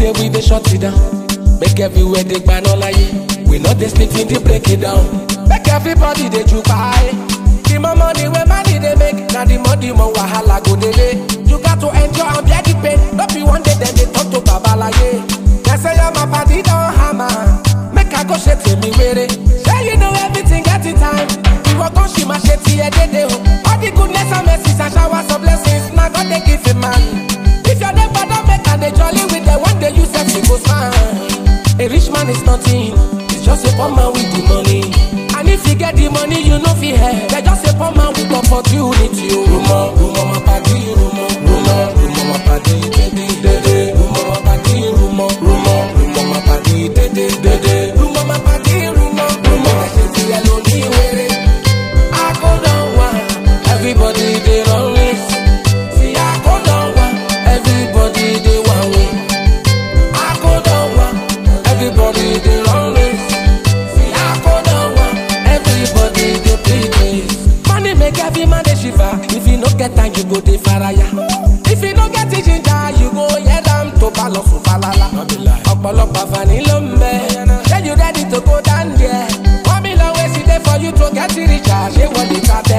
day we dey shut it down. Make everywhere they ban all like we not dey sleep in the break it down. Make everybody dey jubai. The more money when money they make, now the more wahala go delay. You got to enjoy and bear the pain. Don't be one day then they talk to Babalaye. They say you're my party don't hammer. Make I go shit to me with it. Say you know everything at the time. We walk on she my shit here day. All the goodness and mercies and showers of blessings. Now God they give it man. If your neighbor don't make and they jolly with the one day you set me go smile. A rich man is nothing. It's just a poor man with the money. And if you get the money, you know fi hair. They just a poor man with opportunity. Rumor, my party, rumor, my party, rumor, my party, rumor, my party, rumor, my party, rumor. I say to yellow me wear it. I go down one, everybody they run race. See I go down one, everybody they one way. I go down one, everybody they run race. See I go down one, everybody they play race. Money make every man they shiver. If you no get time, you go to faraya. If you no get it ginger, you go hear them to balance to falala. Ọ̀pọ̀lọpọ̀ vanilla mbe. Say you ready to go down there. 1 million ways there for you to get it richer. Say what they got.